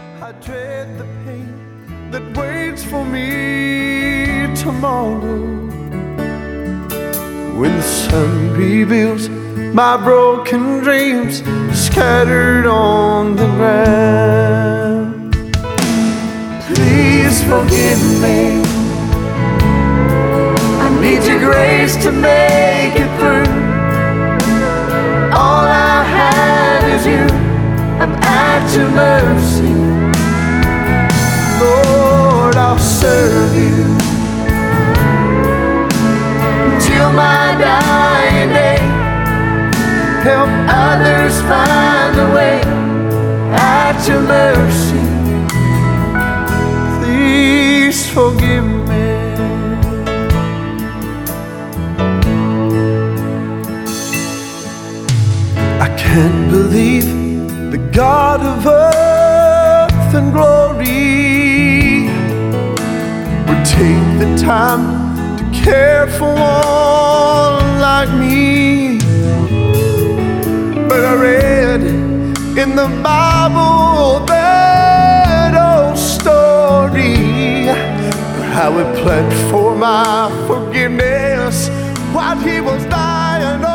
I dread the pain that waits for me tomorrow, when the sun reveals my broken dreams scattered on the ground. Please forgive me, I need your grace to make it through. All I have is you, I'm at your mercy. Lord, I'll serve you till my dying day. Help others find a way at your mercy. Please forgive me. I can't believe the God of earth and glory would take the time to care for one like me. But I read in the Bible that old story, how He planned for my forgiveness while He was dying.